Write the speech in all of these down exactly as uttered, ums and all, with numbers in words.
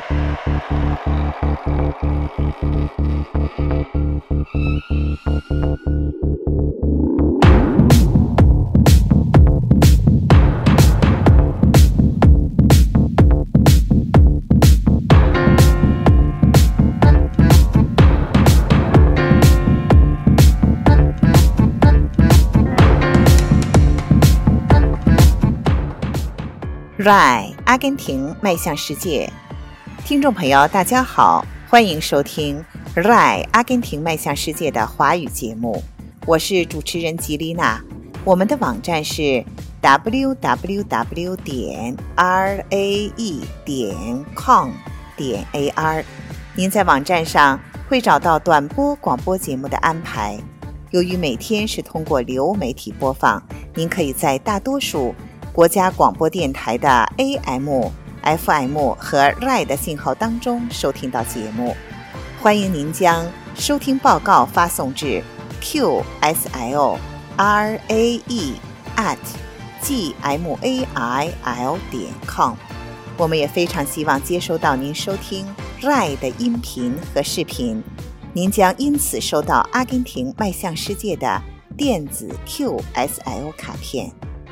R A I 阿根廷迈向世界，听众朋友大家好，欢迎收听 R A I 阿根廷迈向世界的华语节目，我是主持人吉丽娜。我们的网站是 double-u double-u double-u 点 r a e 点 com 点 a r， 您在网站上会找到短波广播节目的安排。由于每天是通过流媒体播放，您可以在大多数国家广播电台的 A M、F M 和 R A I 的信号当中收听到节目。欢迎您将收听报告发送至 Q S L R A E at G M A I L 点 com。我们也非常希望接收到您收听 R A I 的音频和视频，您将因此收到阿根廷迈向世界的电子 Q S L 卡片。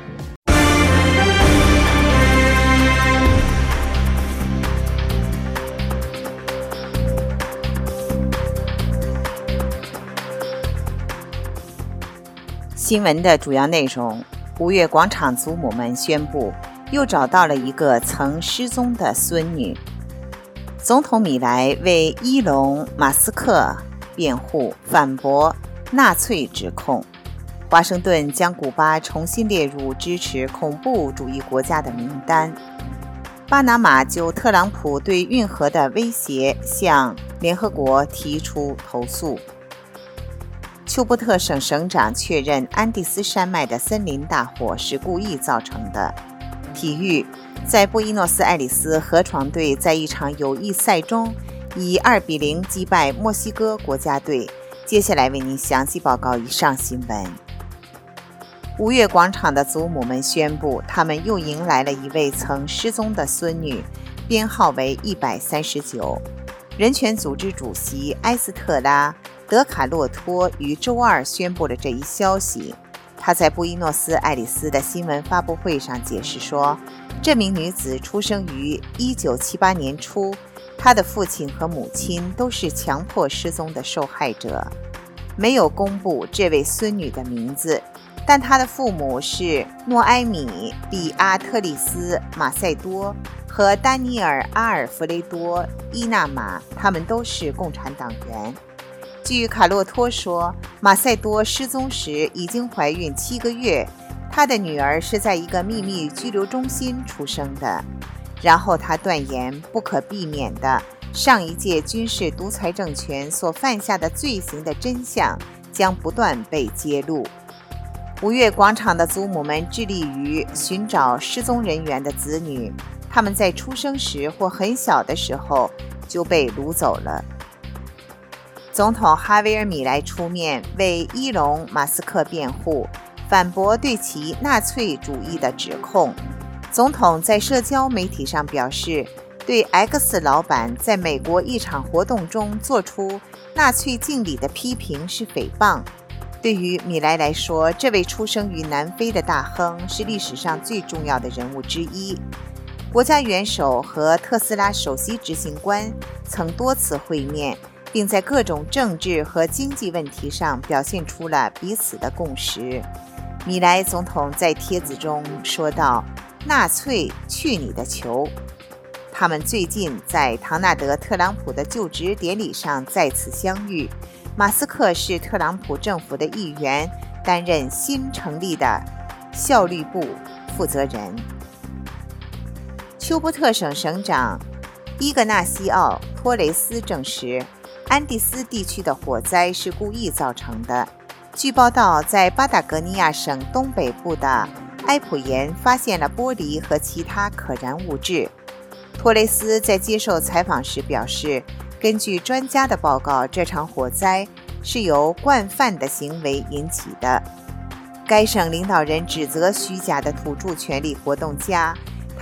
新闻的主要内容：五月广场祖母们宣布又找到了一个曾失踪的孙女。总统米莱为伊隆·马斯克辩护，反驳纳粹指控。华盛顿将古巴重新列入支持恐怖主义国家的名单。巴拿马就特朗普对运河的威胁向联合国提出投诉。丘波特省省长确认安第斯山脉的森林大火是故意造成的。体育，在布宜诺斯艾利斯河床队在一场友谊赛中以二比零击败墨西哥国家队。接下来为您详细报告以上新闻。五月广场的祖母们宣布，他们又迎来了一位曾失踪的孙女，编号为一百三十九。人权组织主席埃斯特拉·德卡洛托于周二宣布了这一消息。他在布宜诺斯艾利斯的新闻发布会上解释说，这名女子出生于一九七八年初，她的父亲和母亲都是强迫失踪的受害者。没有公布这位孙女的名字，但她的父母是诺埃米·比阿特里斯·马塞多和丹尼尔·阿尔弗雷多·伊纳马，他们都是共产党员。据卡洛托说，马塞多失踪时已经怀孕七个月，他的女儿是在一个秘密拘留中心出生的。然后他断言，不可避免的，上一届军事独裁政权所犯下的罪行的真相将不断被揭露。五月广场的祖母们致力于寻找失踪人员的子女，他们在出生时或很小的时候就被掳走了。总统哈维尔·米莱出面为伊隆·马斯克辩护，反驳对其纳粹主义的指控。总统在社交媒体上表示，对 X 老板在美国一场活动中做出纳粹敬礼的批评是诽谤。对于米莱来说，这位出生于南非的大亨是历史上最重要的人物之一。国家元首和特斯拉首席执行官曾多次会面，并在各种政治和经济问题上表现出了彼此的共识。米莱总统在帖子中说道：“纳粹，去你的球！”他们最近在唐纳德·特朗普的就职典礼上再次相遇。马斯克是特朗普政府的一员，担任新成立的效率部负责人。丘波特省省长伊格纳西奥·托雷斯证实，安第斯地区的火灾是故意造成的。据报道，在巴达哥尼亚省东北部的埃普岩发现了玻璃和其他可燃物质。托雷斯在接受采访时表示，根据专家的报告，这场火灾是由惯犯的行为引起的。该省领导人指责虚假的土著权力活动家，他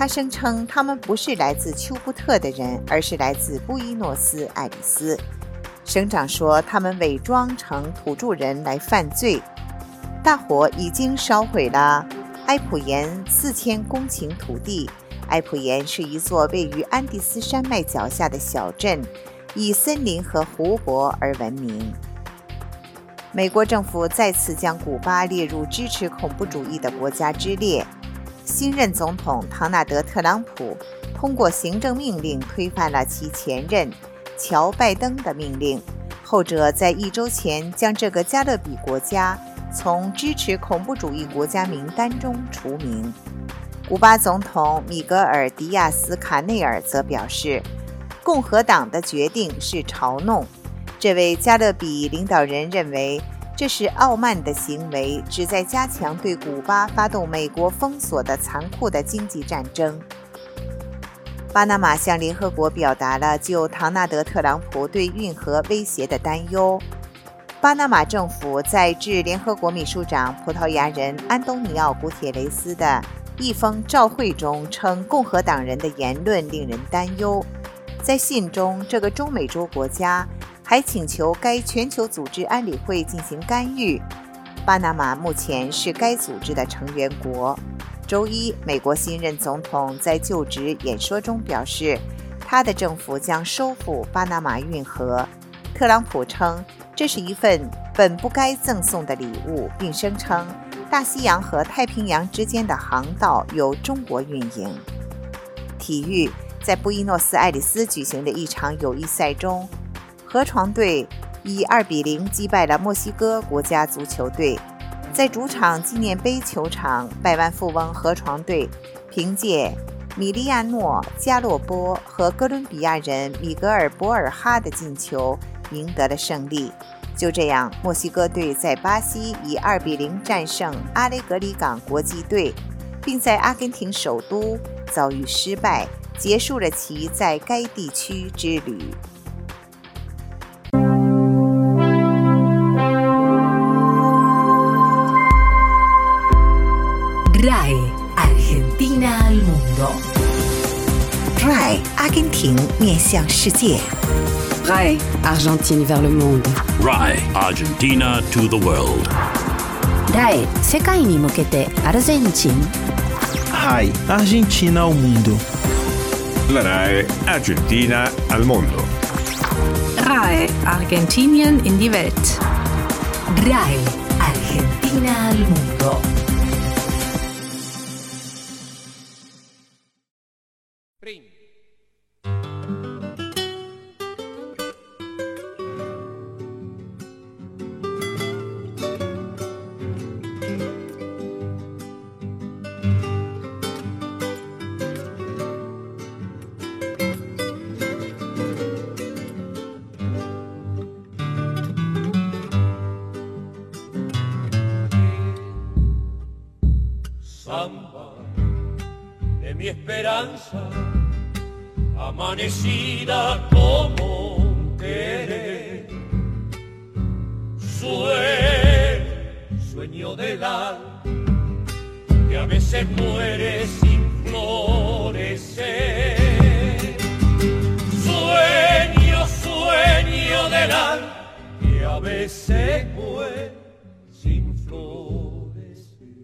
他声称他们不是来自丘布特的人，而是来自布宜诺斯艾利斯。省长说他们伪装成土著人来犯罪。大火已经烧毁了埃普岩四千公顷土地。埃普岩是一座位于安第斯山脉脚下的小镇，以森林和湖泊而闻名。美国政府再次将古巴列入支持恐怖主义的国家之列。新任总统唐纳德·特朗普通过行政命令推翻了其前任乔·拜登的命令，后者在一周前将这个加勒比国家从支持恐怖主义国家名单中除名。古巴总统米格尔·迪亚斯·卡内尔则表示，共和党的决定是嘲弄。这位加勒比领导人认为这是傲慢的行为，旨在加强对古巴发动美国封锁的残酷的经济战争。巴拿马向联合国表达了就唐纳德·特朗普对运河威胁的担忧。巴拿马政府在致联合国秘书长葡萄牙人安东尼奥·古铁雷斯的一封照会中称，共和党人的言论令人担忧。在信中，这个中美洲国家还请求该全球组织安理会进行干预。巴拿马目前是该组织的成员国。周一，美国新任总统在就职演说中表示，他的政府将收复巴拿马运河。特朗普称这是一份本不该赠送的礼物，并声称大西洋和太平洋之间的航道由中国运营。体育，在布宜诺斯艾利斯举行的一场友谊赛中，河床队以二比零击败了墨西哥国家足球队。在主场纪念碑球场，百万富翁河床队凭借米利亚诺·加洛波和哥伦比亚人米格尔·博尔哈的进球赢得了胜利。就这样，墨西哥队在巴西以二比零战胜阿雷格里港国际队，并在阿根廷首都遭遇失败，结束了其在该地区之旅。 R A I Argentina al mundo。 R A I 阿根廷面向世界。 R A I Argentine vers le monde。 R A I Argentina to the world。 R A I 世界に向けてアルゼンチン。 R A I Argentina al mundo。 La R A I Argentina al mundo。 R A I Argentinien in die Welt。 R A I Argentina al mundo。 Samba de mi esperanza, amanecida como un querer, sueño, sueño del alma que a veces muere sin florecer, sueño, sueño del alma que a veces muere sin florecer.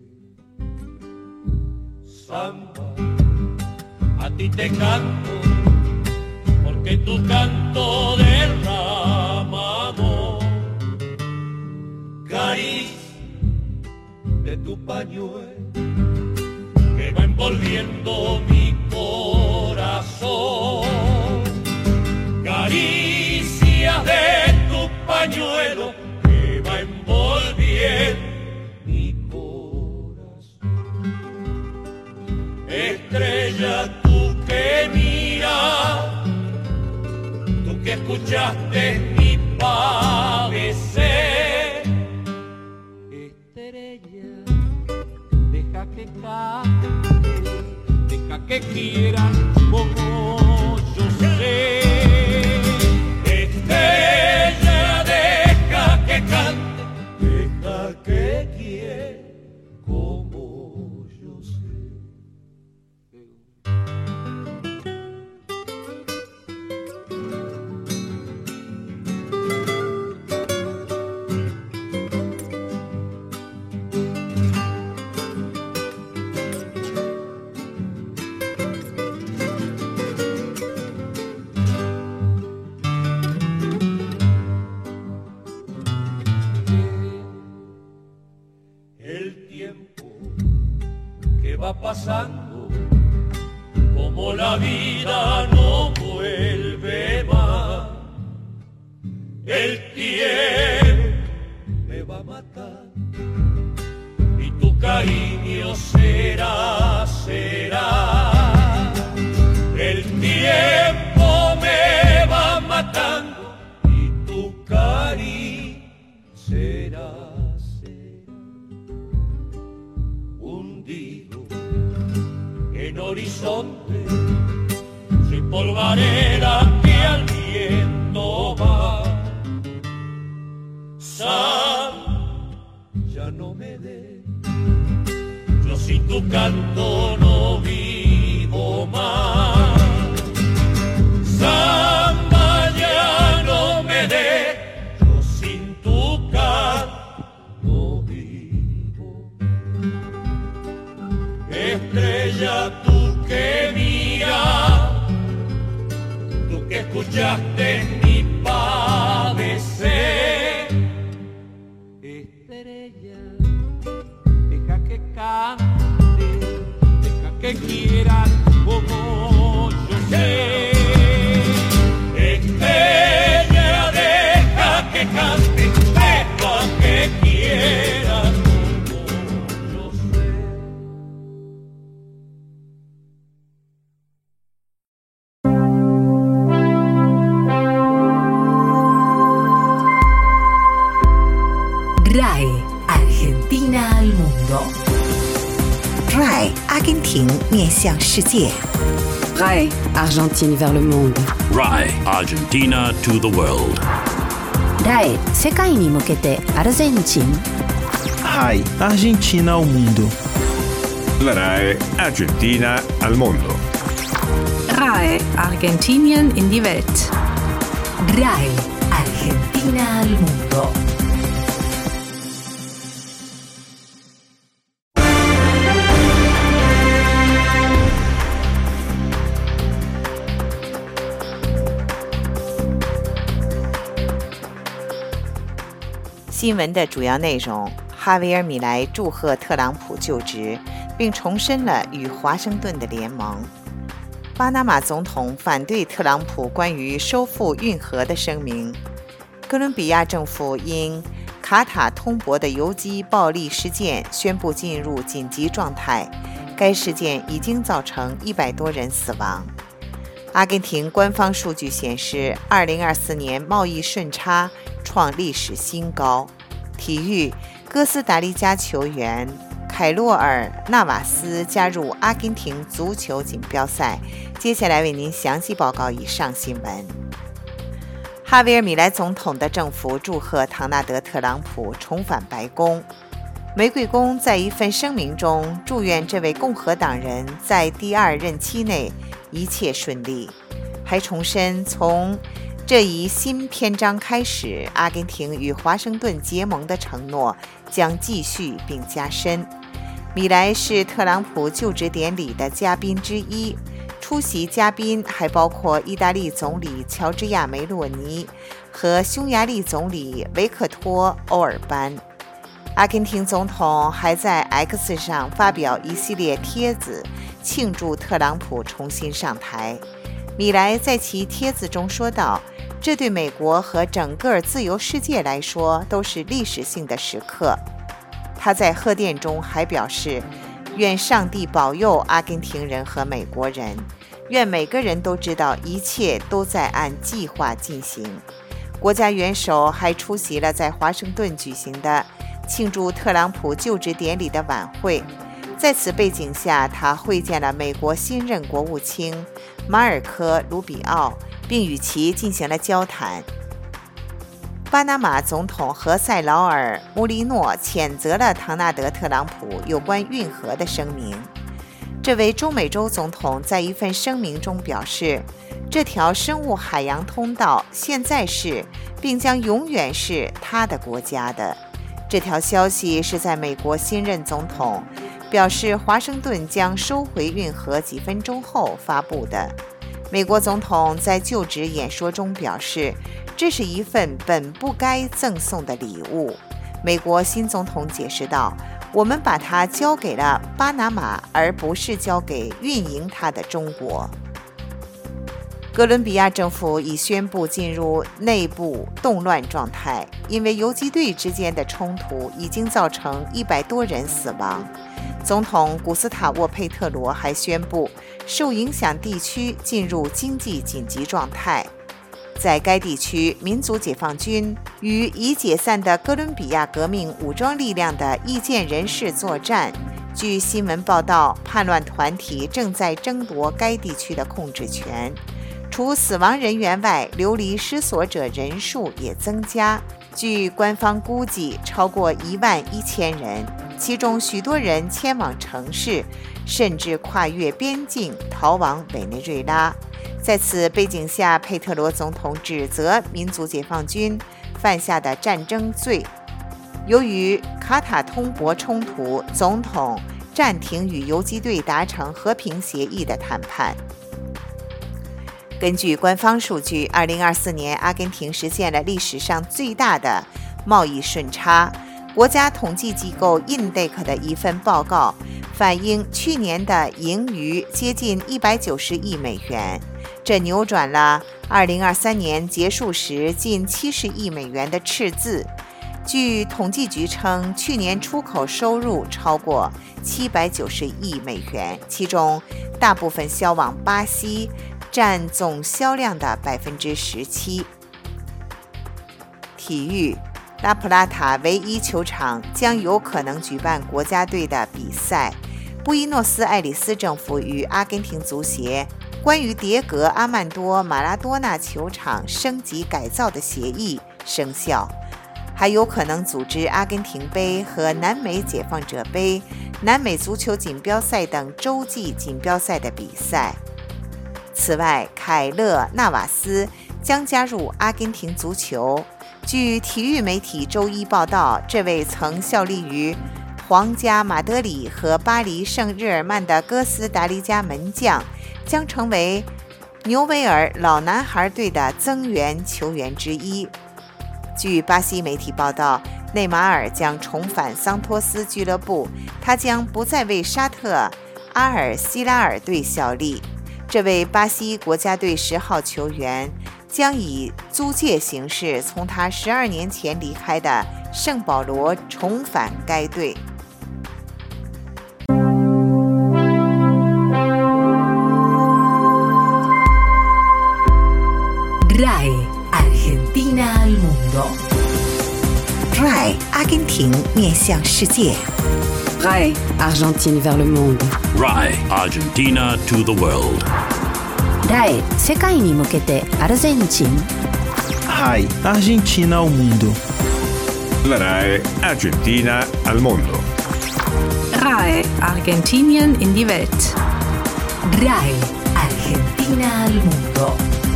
Samba, a ti te canto, porque tu canto derrama amor, caricia de tu pañuelo que va envolviendo mi corazón, caricia de tu pañuelo que va envolviendo mi corazón. Estrella, tú que miras, tú que escuchaste mi padecer. Estrella, deja que cante, deja que quieran como yo sé. Estrella, deja que cante, deja que quiera como yo sé. pasando, como la vida no vuelve más. El tiempo me va a matar y tu cariño será, será. El tiempo me va matando y tu cariño será, será. Hundido en horizonte, sin polvareda que al viento va. Sam, ya no me dé, yo sin tu canto no vivo más. Samba, ya no me dé, yo sin tu canto no vivo. Estrella, tú que mira, tú que escuchaste mi padecer. Deja que cante, deja que quieran como yo sé. Estrella, deja que cante, deja que quieran como yo sé. R A E Argentina al mundo. R A E 阿根廷面向世界。 R A E Argentine vers le monde. R A E Argentina to the world. R A E 世界に向けてアルゼンチン。 R A E Argentina ao mundo. La R A E Argentina al mondo. R A E Argentinien in die Welt. R A E Argentina al mundo. 《新闻的主要内容：哈维尔·米莱祝贺特朗普就职，并重申了与华盛顿的联盟。巴拿马总统反对特朗普关于收复运河的声明。哥伦比亚政府因卡塔通博的游击暴力事件宣布进入紧急状态，该事件已经造成一百多人死亡。阿根廷官方数据显示，二零二四年贸易顺差创历史新高。体育，哥斯达黎加球员凯洛尔·纳瓦斯加入阿根廷足球锦标赛。接下来为您详细报告以上新闻。哈维尔·米莱总统的政府祝贺唐纳德·特朗普重返白宫。玫瑰宫在一份声明中祝愿这位共和党人在第二任期内一切顺利，还重申从这一新篇章开始，阿根廷与华盛顿结盟的承诺将继续并加深。米莱是特朗普就职典礼的嘉宾之一，出席嘉宾还包括意大利总理乔治亚·梅洛尼和匈牙利总理维克托·欧尔班。阿根廷总统还在 X 上发表一系列帖子，庆祝特朗普重新上台。米莱在其帖子中说道，这对美国和整个自由世界来说都是历史性的时刻。他在贺电中还表示，愿上帝保佑阿根廷人和美国人，愿每个人都知道一切都在按计划进行。国家元首还出席了在华盛顿举行的庆祝特朗普就职典礼的晚会。在此背景下，他会见了美国新任国务卿马尔科·卢比奥，并与其进行了交谈。巴拿马总统何塞劳尔·穆利诺谴责了唐纳德·特朗普有关运河的声明。这位中美洲总统在一份声明中表示，这条生物海洋通道现在是并将永远是他的国家的。这条消息是在美国新任总统表示华盛顿将收回运河几分钟后发布的。美国总统在就职演说中表示，这是一份本不该赠送的礼物。美国新总统解释道， 我们把它交给了巴拿马，而不是交给运营它的中国。哥伦比亚政府已宣布进入内部动乱状态，因为游击队之间的冲突已经造成一百多人死亡。总统古斯塔沃·佩特罗还宣布，受影响地区进入经济紧急状态。在该地区，民族解放军与已解散的哥伦比亚革命武装力量的意见人士作战。据新闻报道，叛乱团体正在争夺该地区的控制权。除死亡人员外，流离失所者人数也增加。据官方估计，超过一万一千人，其中许多人迁往城市，甚至跨越边境逃往委内瑞拉。在此背景下，佩特罗总统指责民族解放军犯下的战争罪。由于卡塔通博冲突，总统暂停与游击队达成和平协议的谈判。根据官方数据，二零二四年阿根廷实现了历史上最大的贸易顺差。国家统计机构 I N D E C 的一份报告反映，去年的盈余接近一百九十亿美元，这扭转了二零二三年结束时近七十亿美元的赤字。据统计局称，去年出口收入超过七百九十亿美元，其中大部分销往巴西，占总销量的百分之十七。体育，拉普拉塔唯一球场将有可能举办国家队的比赛。布宜诺斯艾利斯政府与阿根廷足协关于迭戈·阿曼多·马拉多纳球场升级改造的协议生效，还有可能组织阿根廷杯和南美解放者杯、南美足球锦标赛等洲际锦标赛的比赛。此外，凯勒·纳瓦斯将加入阿根廷足球。据体育媒体周一报道，这位曾效力于皇家马德里和巴黎圣日耳曼的哥斯达黎加门将将成为纽维尔老男孩队的增援球员之一。据巴西媒体报道，内马尔将重返桑托斯俱乐部，他将不再为沙特阿尔希拉尔队效力。这位巴西国家队十号球员将以租借形式从他十二年前离开的圣保罗重返该队。 R A I Argentina al mundo. R A I 阿根廷面向世界。 R A I Argentine vers le monde. R A I Argentina to the world. R A I 世界に向けてアルゼンチン。 R A I Argentina ao mundo. La R A I Argentina al mondo. R A I Argentinien in die Welt. R A I Argentina al mundo.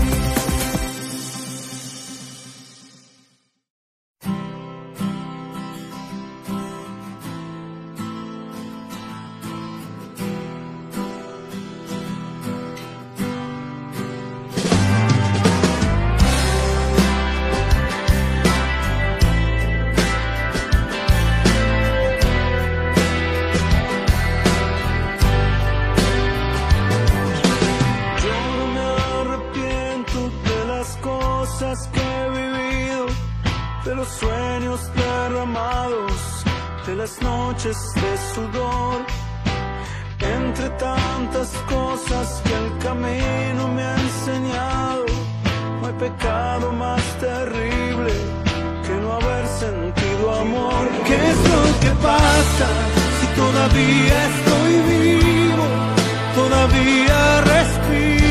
Que he vivido, de los sueños derramados, de las noches de sudor, entre tantas cosas que el camino me ha enseñado. No hay pecado más terrible que no haber sentido amor. ¿Qué es lo que pasa si todavía estoy vivo, todavía respiro?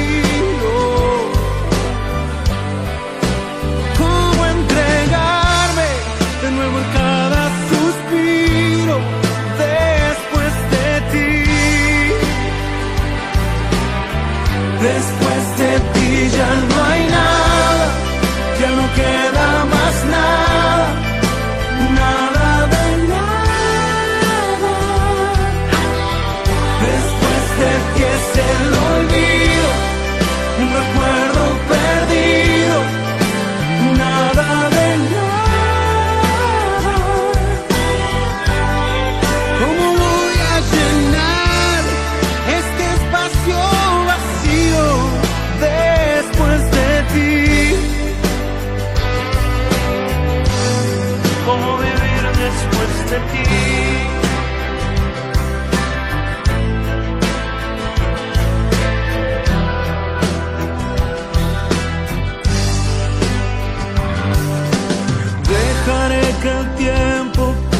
De nuevo en cada suspiro después de ti. Después de ti ya no hay nada, ya no queda más nada, nada de nada. Después de ti es el olvido, un recuerdo perdido, nada de nada.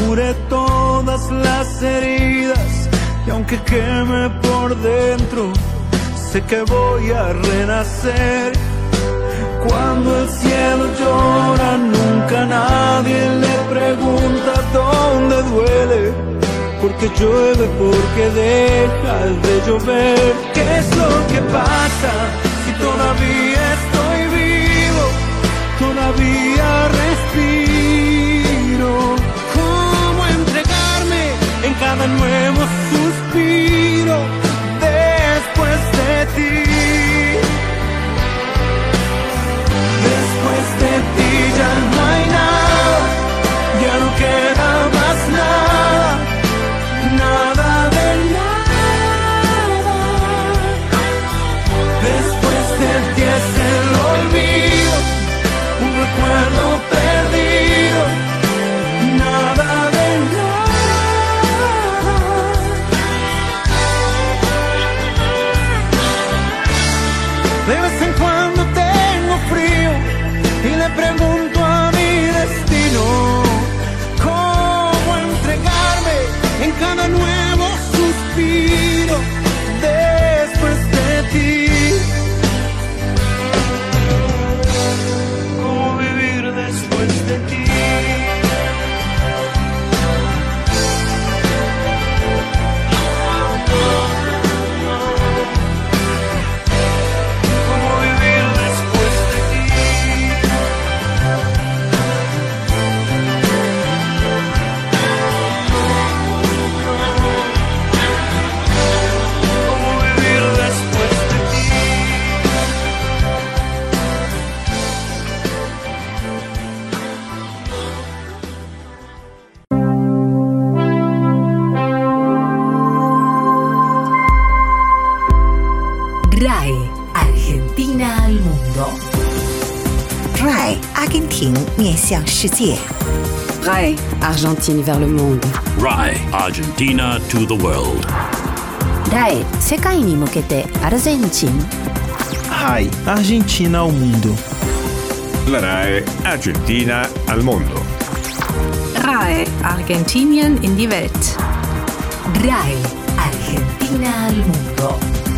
cure todas las heridas, y aunque queme por dentro, sé que voy a renacer. Cuando el cielo llora, nunca nadie le pregunta dónde duele, porque llueve, porque deja de llover. ¿Qué es lo que pasa si todavía estoy vivo? Todavía respiro. ¿Cómo entregarme en cada nuevo suspiro después de ti? Después de ti ya no hay nada, ya no queda más nada, nada de nada. Después de ti es el olvido, un recuerdo perdido, nada de nada. De vez en cuando tengo frío y le pregunto a mi destino cómo entregarme en cada nuevo suspiro después de ti. ¿Cómo vivir después de ti? ¿Cómo vivir después de ti? ¿Cómo vivir después de ti? R A E Argentina al mundo. R A E 阿根廷面向世界。 R A E Argentine vers le monde. R A E Argentina to the world. R A E 世界に向けてアルゼンチン。 R A E Argentina ao mundo. La R A E Argentina al mundo. R A E Argentinien in die Welt. R A E Argentina al mundo.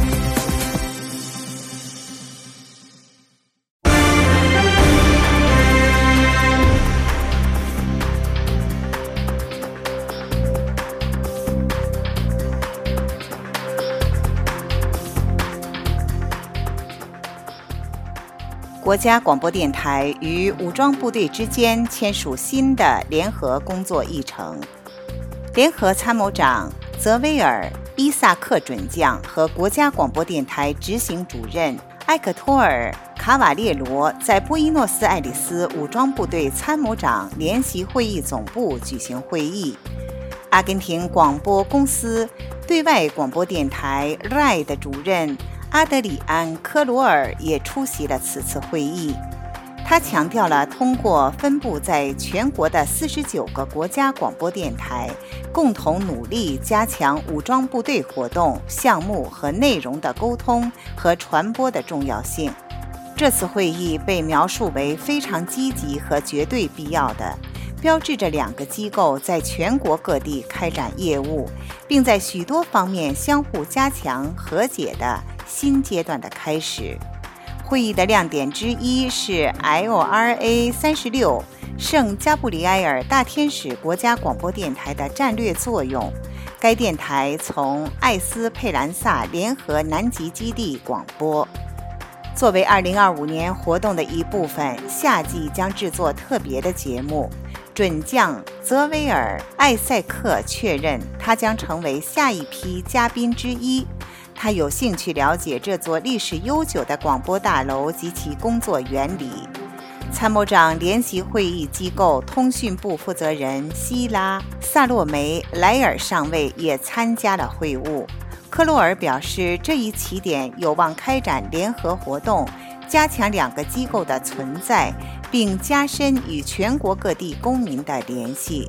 《国家广播电台与武装部队之间签署新的联合工作议程。联合参谋长泽维尔·伊萨克准将和国家广播电台执行主任埃克托尔·卡瓦列罗在布宜诺斯艾利斯武装部队参谋长联席会议总部举行会议。阿根廷广播公司对外广播电台 R A E 的主任阿德里安·科罗尔也出席了此次会议。他强调了通过分布在全国的四十九个国家广播电台，共同努力加强武装部队活动、项目和内容的沟通和传播的重要性。这次会议被描述为非常积极和绝对必要的，标志着两个机构在全国各地开展业务，并在许多方面相互加强和解的新阶段的开始。会议的亮点之一是 L R A 三十六圣加布里埃尔大天使国家广播电台的战略作用。该电台从艾斯佩兰萨联合南极基地广播。作为二零二五年活动的一部分，夏季将制作特别的节目。准将泽维尔·艾塞克确认，他将成为下一批嘉宾之一。他有兴趣了解这座历史悠久的广播大楼及其工作原理。参谋长联席会议机构通讯部负责人希拉·萨洛梅·莱尔上尉也参加了会晤。科洛尔表示，这一起点有望开展联合活动，加强两个机构的存在，并加深与全国各地公民的联系。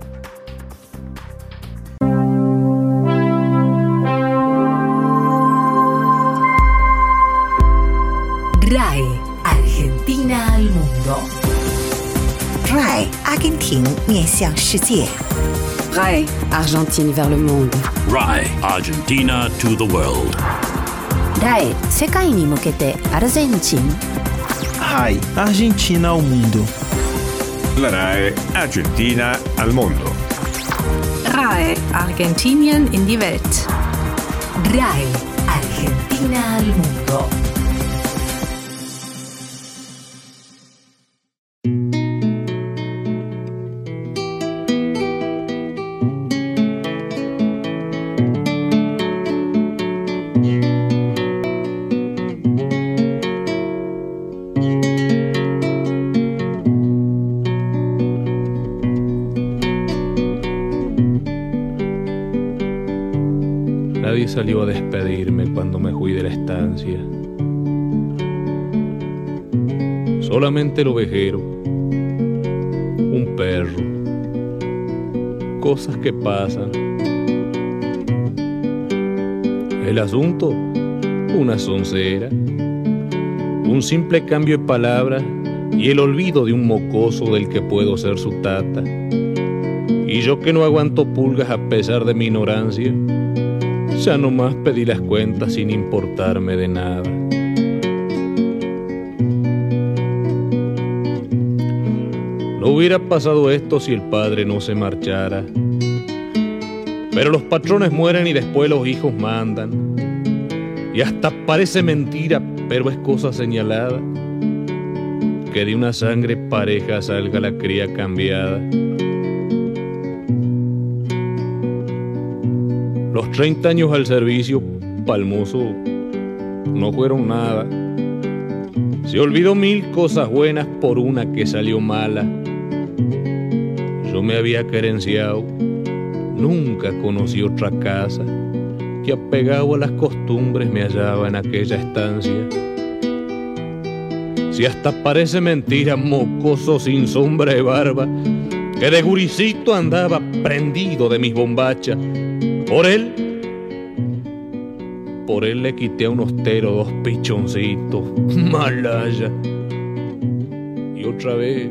R A E Argentina al mundo. R A E 阿根廷面向世界。 R A E. Argentine vers le monde. R A E Argentina to the world. R A E 世界に向けてアルゼンチン。 R A E Argentina ao mundo. La R A E Argentina al mondo. R A E Argentinien in die Welt. R A E Argentina al mundo. Nadie salió a despedirme cuando me fui de la estancia. Solamente el ovejero, un perro, cosas que pasan. El asunto, una soncera, un simple cambio de palabras y el olvido de un mocoso del que puedo ser su tata. Y yo que no aguanto pulgas a pesar de mi ignorancia, ya nomás pedí las cuentas sin importarme de nada. No hubiera pasado esto si el padre no se marchara. Pero los patrones mueren y después los hijos mandan. Y hasta parece mentira, pero es cosa señalada, que de una sangre pareja salga la cría cambiada. Los treinta años al servicio, palmoso, no fueron nada. Se olvidó mil cosas buenas por una que salió mala. Yo me había querenciado, nunca conocí otra casa, que apegado a las costumbres me hallaba en aquella estancia. Si hasta parece mentira, mocoso sin sombra de barba, que de guricito andaba prendido de mis bombachas. Por él, por él le quité a un hostero dos pichoncitos, malaya. Y otra vez,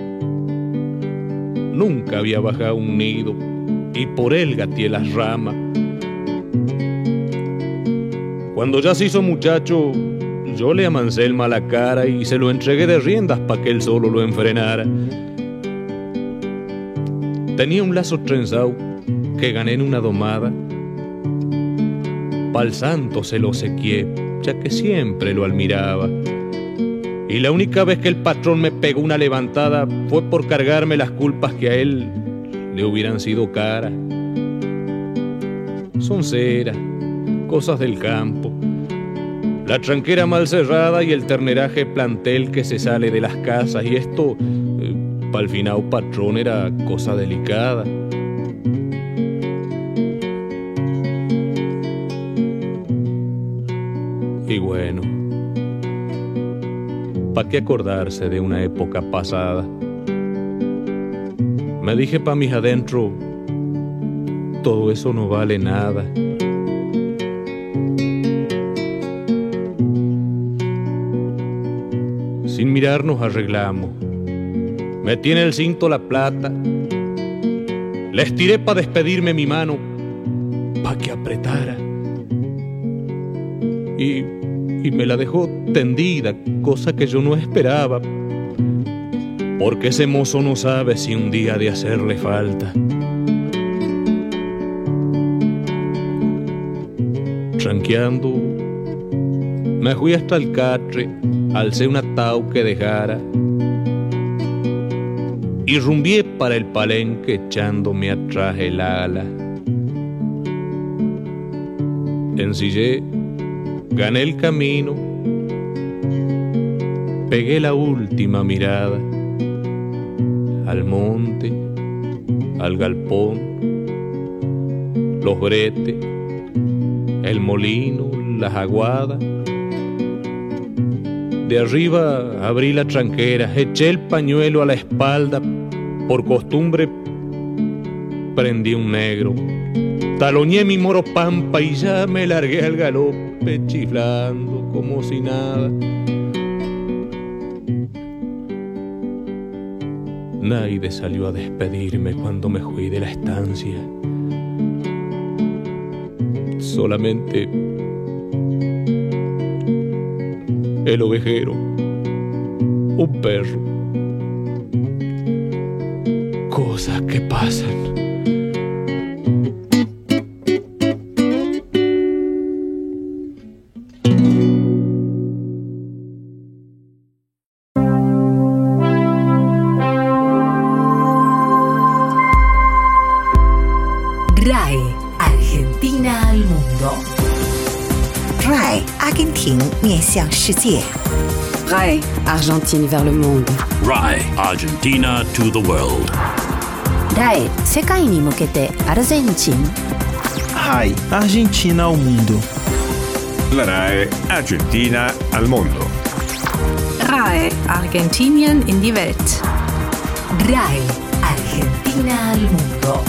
nunca había bajado un nido, y por él gateé las ramas. Cuando ya se hizo muchacho, yo le amancé el mala cara y se lo entregué de riendas pa' que él solo lo enfrenara. Tenía un lazo trenzado que gané en una domada. Pa'l santo se lo sequié, ya que siempre lo admiraba. Y la única vez que el patrón me pegó una levantada fue por cargarme las culpas que a él le hubieran sido caras. Son ceras, cosas del campo, la tranquera mal cerrada y el terneraje plantel que se sale de las casas. Y esto, eh, pa'l finao patrón, era cosa delicada. Y bueno, ¿pa' qué acordarse de una época pasada? Me dije pa' mis adentro, todo eso no vale nada. Sin mirar nos arreglamos. Metí en el cinto la plata, le estiré pa' despedirme mi mano, pa' que apretara. Y, y me la dejó tendida, cosa que yo no esperaba, porque ese mozo no sabe si un día de hacerle falta. Tranqueando, me fui hasta el catre, alcé un atao que dejara y rumbié para el palenque echándome atrás el ala. Ensillé, gané el camino, pegué la última mirada al monte, al galpón, los bretes, el molino, las aguadas. De arriba abrí la tranquera, eché el pañuelo a la espalda, por costumbre prendí un negro, taloñé mi moro pampa y ya me largué al galope chiflando como si nada. Naide salió a despedirme cuando me fui de la estancia. Solamente el ovejero, un perro. Cosas que pasan. R A E Argentina al mundo. R A E 阿根廷面向世界。 R A E Argentine vers le monde. R A E Argentina to the world. R A E 世界に向けてアルゼンチン。 R A E Argentina ao mundo. La R A E Argentina al mundo. R A E Argentinien in die Welt. R A E Argentina al mundo.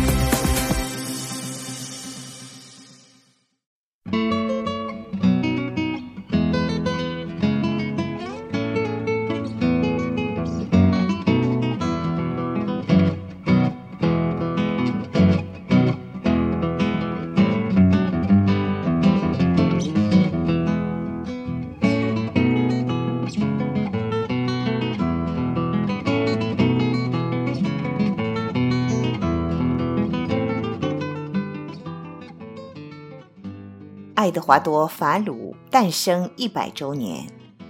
爱德华多·法鲁诞生一百周年。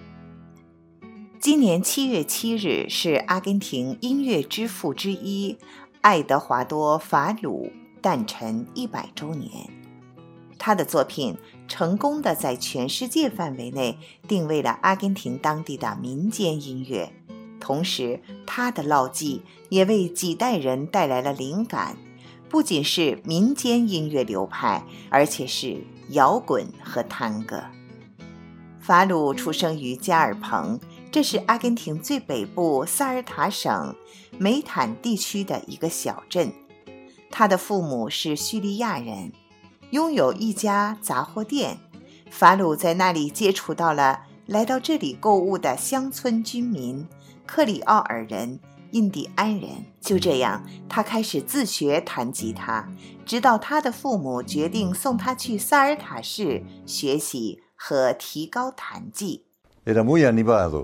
今年七月七日是阿根廷音乐之父之一爱德华多·法鲁诞辰一百周年。他的作品成功地在全世界范围内定位了阿根廷当地的民间音乐，同时他的烙迹也为几代人带来了灵感，不仅是民间音乐流派，而且是摇滚和探戈。法鲁出生于加尔彭，这是阿根廷最北部萨尔塔省梅坦地区的一个小镇。他的父母是叙利亚人，拥有一家杂货店。法鲁在那里接触到了来到这里购物的乡村居民，克里奥尔人、印第安人。就这样，他开始自学弹吉他，直到他的父母决定送他去萨尔塔市学习和提高弹技。 Era muy animado.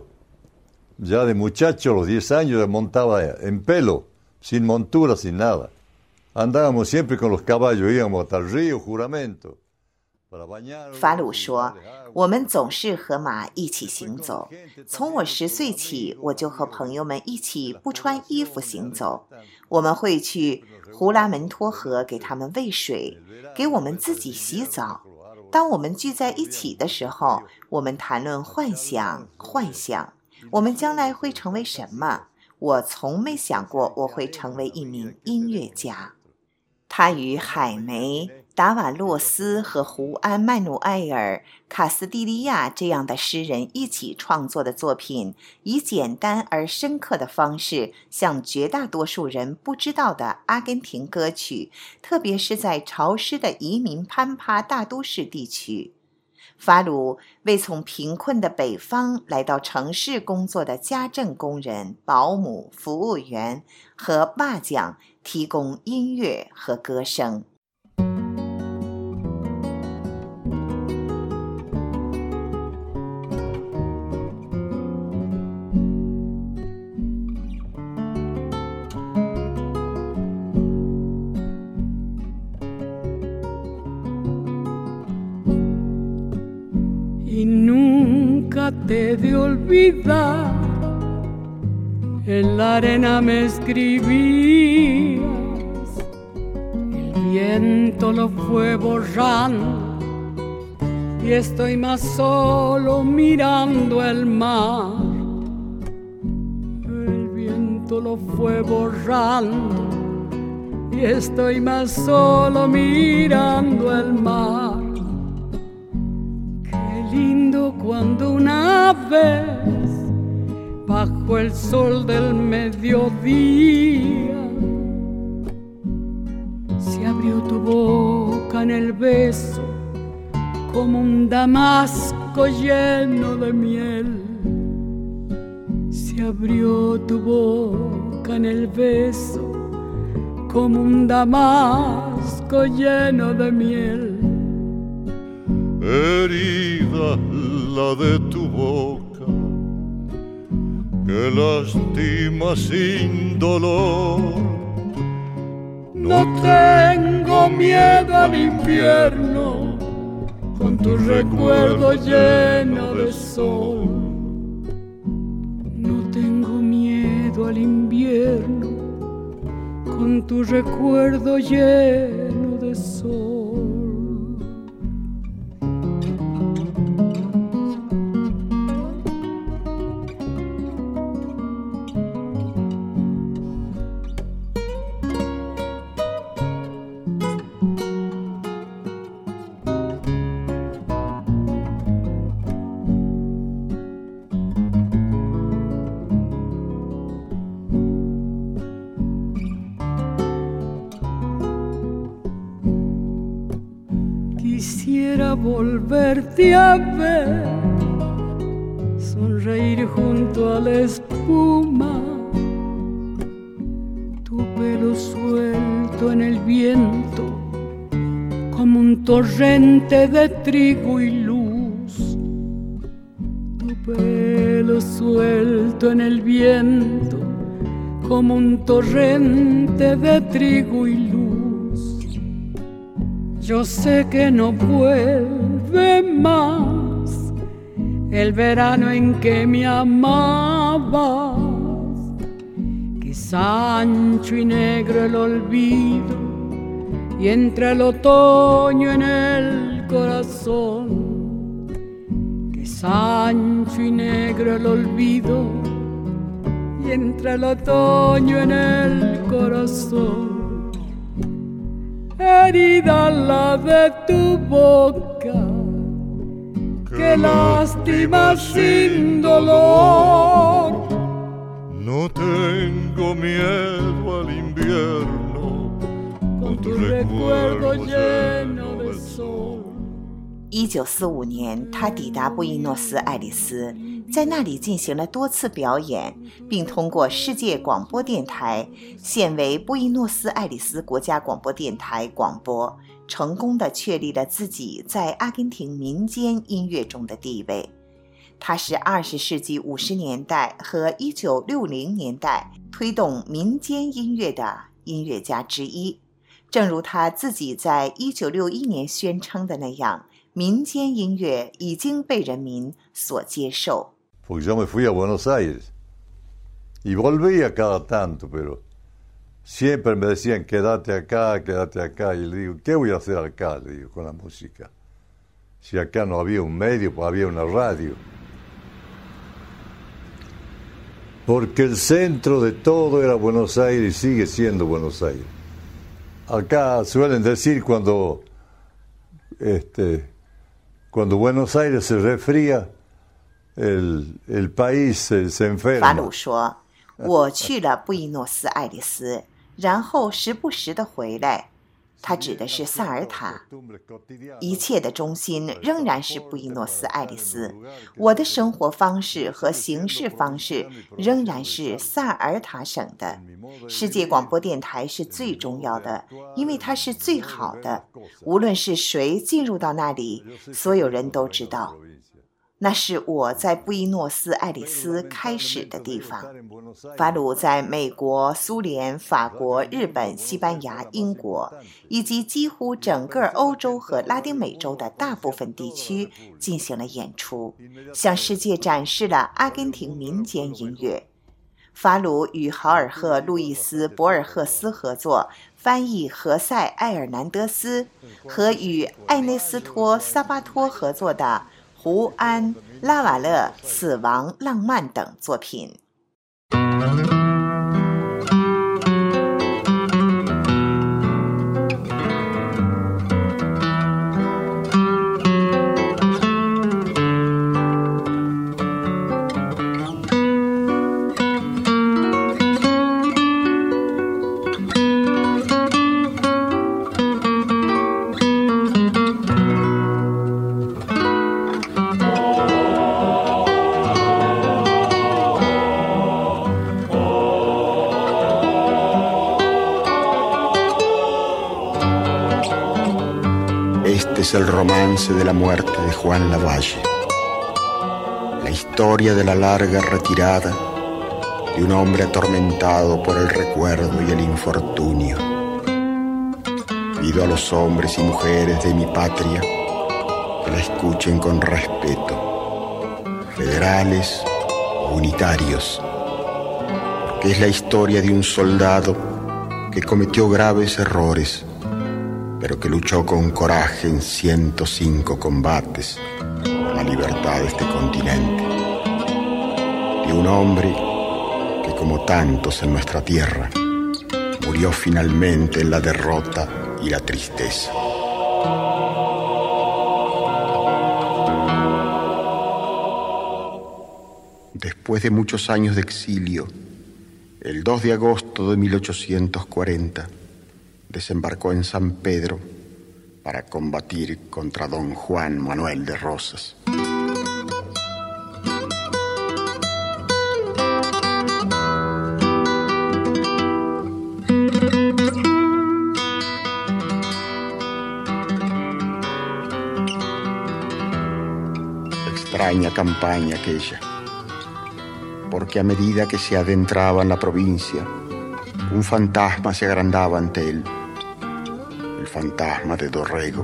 Ya de muchacho, a los diez años, montaba en pelo, sin montura, sin nada. Andábamos siempre con los caballos, íbamos hasta el río Juramento. 法鲁说，我们总是和马一起行走。从我十岁起，我就和朋友们一起不穿衣服行走。我们会去胡拉门托河给他们喂水，给我们自己洗澡。当我们聚在一起的时候，我们谈论幻想，幻想，我们将来会成为什么？我从没想过我会成为一名音乐家。他与海梅、达瓦洛斯和胡安·曼努埃尔·卡斯蒂利亚这样的诗人一起创作的作品，以简单而深刻的方式向绝大多数人不知道的阿根廷歌曲，特别是在潮湿的移民攀爬大都市地区。法鲁为从贫困的北方来到城市工作的家政工人、保姆、服务员和瓦匠提供音乐和歌声。 Y nunca te de olvidar, en la arena me escribías, el viento lo fue borrando y estoy más solo mirando el mar. El viento lo fue borrando y estoy más solo mirando el mar. Lindo cuando una vez bajo el sol del mediodía se abrió tu boca en el beso como un damasco lleno de miel. Se abrió tu boca boca en el beso como un damasco lleno de miel. Herida la de tu boca, que lastima sin dolor. No tengo miedo al invierno, con tu recuerdo lleno de sol. No tengo miedo al invierno, con tu recuerdo lleno de sol. Quisiera volverte a ver, sonreír junto a la espuma, tu pelo suelto en el viento, como un torrente de trigo y luz. Tu pelo suelto en el viento, como un torrente de trigo y luz. Yo sé que no vuelve más el verano en que me amabas, que es ancho y negro el olvido y entra el otoño en el corazón, que es ancho y negro el olvido y entra el otoño en el corazón. Herida la de tu boca, que lastima sin dolor. No tengo miedo al invierno, con tu recuerdo lleno de sol。 一九四五年，他抵达布宜诺斯艾利斯，在那里进行了多次表演，并通过世界广播电台（现为布宜诺斯艾利斯国家广播电台）广播，成功地确立了自己在阿根廷民间音乐中的地位。他是二十世纪五十年代和一九六零年代推动民间音乐的音乐家之一。正如他自己在一九六一年宣称的那样，民间音乐已经被人民所接受。 Porque yo me fui a Buenos Aires y volvía cada tanto, pero siempre me decían, quédate acá, quédate acá. Y le digo, ¿qué voy a hacer acá? Le digo, con la música. Si acá no había un medio, pues había una radio. Porque el centro de todo era Buenos Aires y sigue siendo Buenos Aires. Acá suelen decir cuando, este, cuando Buenos Aires se resfría, El, el país se, se enferma. 法鲁说：“我去了布宜诺斯艾利斯，然后时不时地回来。”他指的是萨尔塔。一切的中心仍然是布宜诺斯艾利斯，我的生活方式和行事方式仍然是萨尔塔省的。世界广播电台是最重要的，因为它是最好的。无论是谁进入到那里，所有人都知道。那是我在布宜诺斯艾利斯开始的地方。法鲁在美国、苏联、法国、日本、西班牙、英国以及几乎整个欧洲和拉丁美洲的大部分地区进行了演出，向世界展示了阿根廷民间音乐。法鲁与豪尔赫·路易斯·博尔赫斯合作翻译何塞·埃尔南德斯，和与艾内斯托·萨巴托合作的胡安·拉瓦勒《死亡浪漫》等作品。 es el romance de la muerte de Juan Lavalle, la historia de la larga retirada de un hombre atormentado por el recuerdo y el infortunio. Pido a los hombres y mujeres de mi patria que la escuchen con respeto, federales o unitarios, porque es la historia de un soldado que cometió graves errores, pero que luchó con coraje en ciento cinco combates por la libertad de este continente. De un hombre que, como tantos en nuestra tierra, murió finalmente en la derrota y la tristeza. Después de muchos años de exilio, el dos de agosto de mil ochocientos cuarenta, desembarcó en San Pedro para combatir contra don Juan Manuel de Rosas. Extraña campaña aquella, porque a medida que se adentraba en la provincia, un fantasma se agrandaba ante él, el fantasma de Dorrego.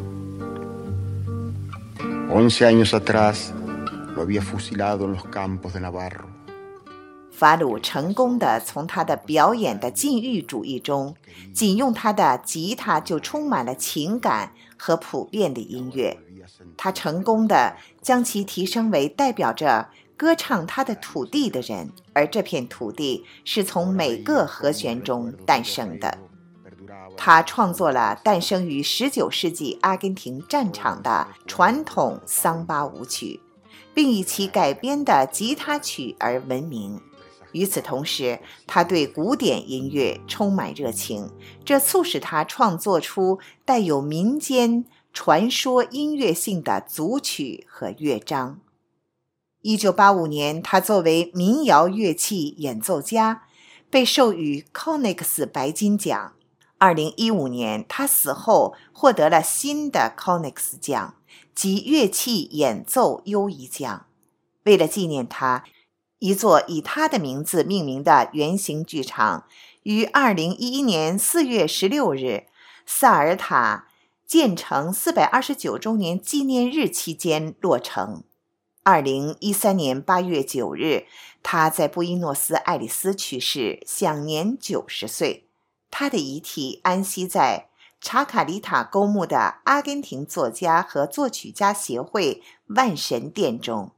Once años atrás lo había fusilado en los campos de Navarro. 法鲁成功地从他的表演的禁欲主义中，仅用他的吉他就充满了情感和普遍的音乐。他成功地将其提升为代表着歌唱他的土地的人，而这片土地是从每个和弦中诞生的。他创作了诞生于十九世纪阿根廷战场的传统桑巴舞曲，并以其改编的吉他曲而闻名。与此同时，他对古典音乐充满热情，这促使他创作出带有民间传说音乐性的组曲和乐章。一九八五年，他作为民谣乐器演奏家，被授予 Konex 白金奖。二零一五年，他死后获得了新的 Konex 奖，即乐器演奏优异奖。为了纪念他，一座以他的名字命名的圆形剧场于二零一一年四月十六日萨尔塔建成四百二十九周年纪念日期间落成。二零一三年八月九日，他在布宜诺斯艾利斯去世，享年九十岁。他的遗体安息在查卡里塔公墓的阿根廷作家和作曲家协会万神殿中。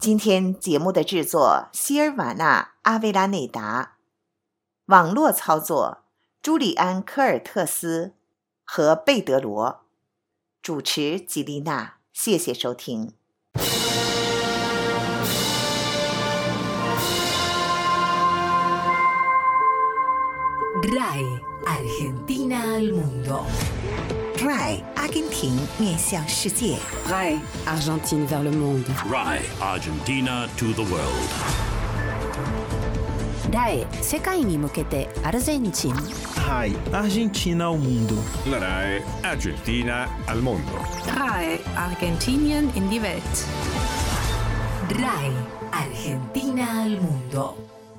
今天节目的制作希尔瓦纳·阿维拉内达，网络操作朱利安·科尔特斯和贝德罗，主持吉丽娜。谢谢收听。 R A I Argentina al mundo. R A I 阿根廷面向世界。 R A I Argentine vers le monde. R A I Argentina to the world. R A I 世界に向けてアルゼンチン。 R A I Argentina ao mundo. La R A I Argentina al mundo. R A I Argentinien in die Welt. R A I Argentina al mundo.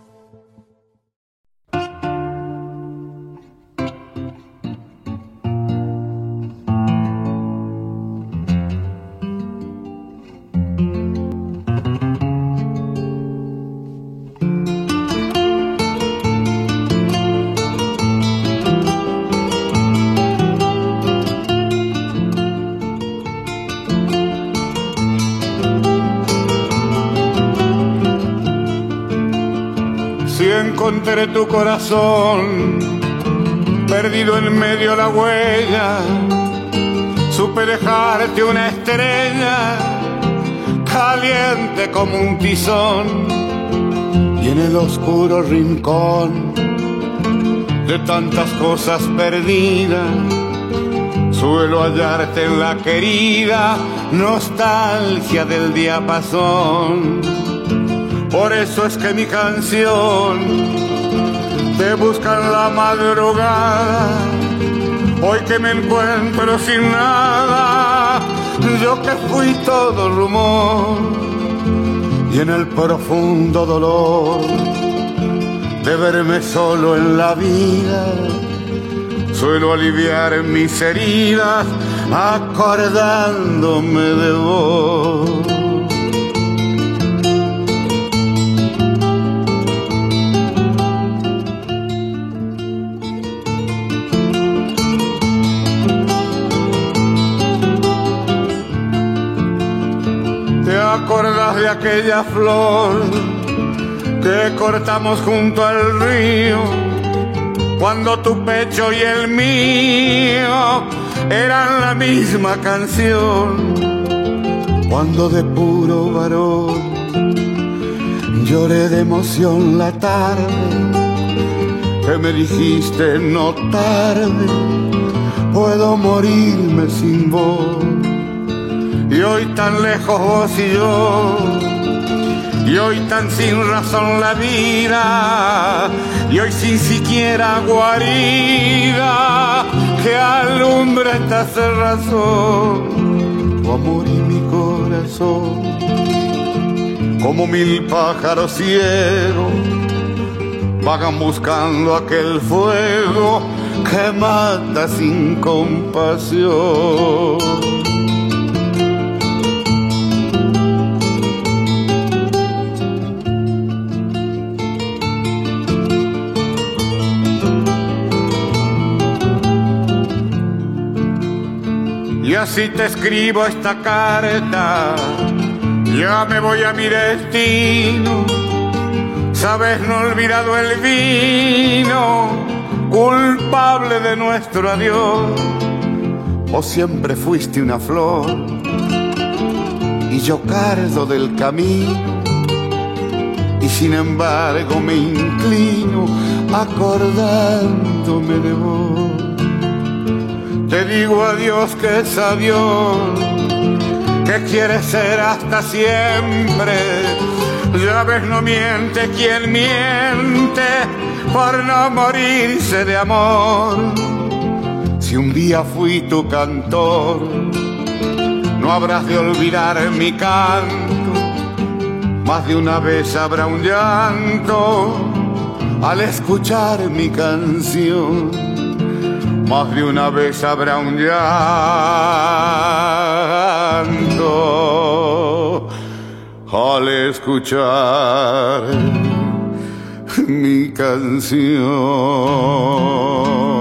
Encontré tu corazón perdido en medio de la huella, supe dejarte una estrella caliente como un tizón, y en el oscuro rincón de tantas cosas perdidas suelo hallarte en la querida nostalgia del diapasón. Por eso es que mi canción te busca en la madrugada. Hoy que me encuentro sin nada, yo que fui todo rumor, y en el profundo dolor de verme solo en la vida, suelo aliviar mis heridas acordándome de vos. ¿Te acordás de aquella flor que cortamos junto al río? Cuando tu pecho y el mío eran la misma canción. Cuando de puro varón lloré de emoción la tarde que me dijiste no tarde, puedo morirme sin vos. Y hoy tan lejos vos y yo, y hoy tan sin razón la vida, y hoy sin siquiera guarida que alumbre esta cerrazón. Tu amor y mi corazón, como mil pájaros ciegos, vagan buscando aquel fuego que mata sin compasión. Y así te escribo esta carta, ya me voy a mi destino. Sabes, no he olvidado el vino, culpable de nuestro adiós. Vos siempre fuiste una flor y yo cardo del camino, y sin embargo me inclino acordándome de vos. Te digo adiós que es adiós, que quieres ser hasta siempre. Ya ves, no miente quien miente por no morirse de amor. Si un día fui tu cantor, no habrás de olvidar mi canto. Más de una vez habrá un llanto al escuchar mi canción. Más de una vez habrá un llanto al escuchar mi canción.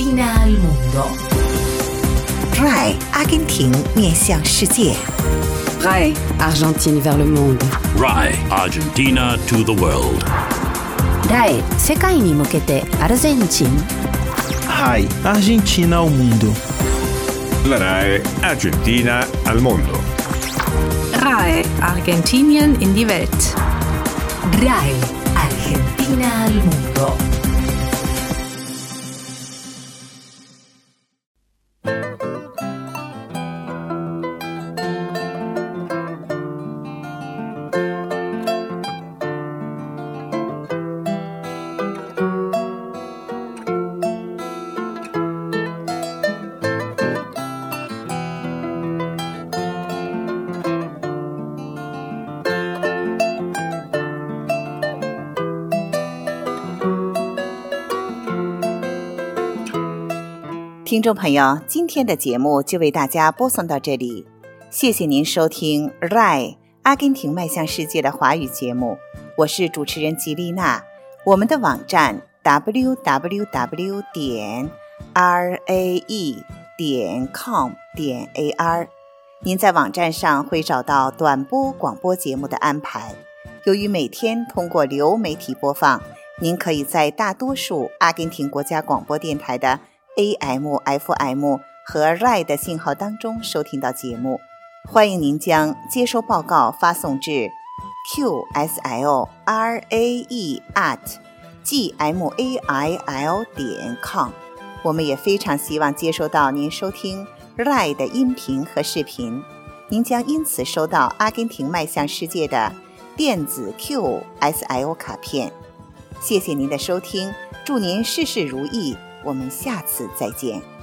Argentina al mundo. R A I 阿根廷面向世界。 R A I Argentine vers le monde. R A I Argentina to the world. R A I 世界に向けてアルゼンチン。 R A I Argentina ao mundo. La R A I Argentina al mundo. R A I Argentinien in die Welt. R A I Argentina al mundo. 听众朋友，今天的节目就为大家播送到这里，谢谢您收听 R A I 阿根廷迈向世界的华语节目，我是主持人吉丽娜。我们的网站 double-u double-u double-u 点 r a e 点 com 点 a r， 您在网站上会找到短波广播节目的安排。由于每天通过流媒体播放，您可以在大多数阿根廷国家广播电台的A M、F M 和 R A I 的信号当中收听到节目，欢迎您将接收报告发送至 q s l r a e at g m a i l 点 com。我们也非常希望接收到您收听 R A I 的音频和视频，您将因此收到阿根廷迈向世界的电子 Q S L 卡片。谢谢您的收听，祝您事事如意。我们下次再见。